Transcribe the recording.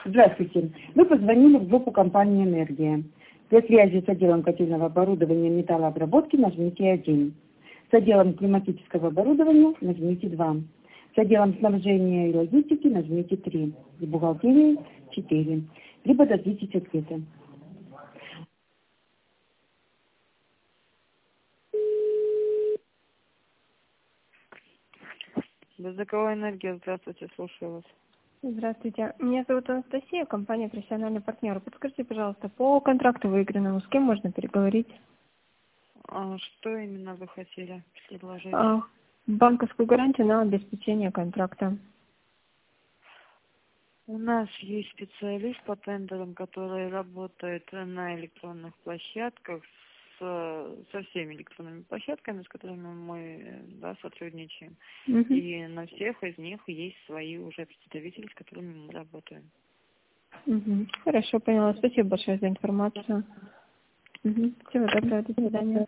Здравствуйте. Вы позвонили в группу компании «Энергия». Для связи с отделом котельного оборудования и металлообработки нажмите 1. С отделом климатического оборудования нажмите 2. С отделом снабжения и логистики нажмите 3. С бухгалтерией 4. Либо дождитесь ответа. Беззаковая энергия, здравствуйте, слушаю вас. Здравствуйте. Меня зовут Анастасия, компания «Профессиональный партнер». Подскажите, пожалуйста, по контракту выигранному, с кем можно переговорить? Что именно вы хотели предложить? Банковскую гарантию на обеспечение контракта. У нас есть специалист по тендерам, который работает на электронных площадках со всеми электронными площадками, с которыми мы сотрудничаем. Угу. И на всех из них есть свои уже представители, с которыми мы работаем. Угу. Хорошо, поняла. Спасибо большое за информацию. Угу. Всего доброго, до свидания.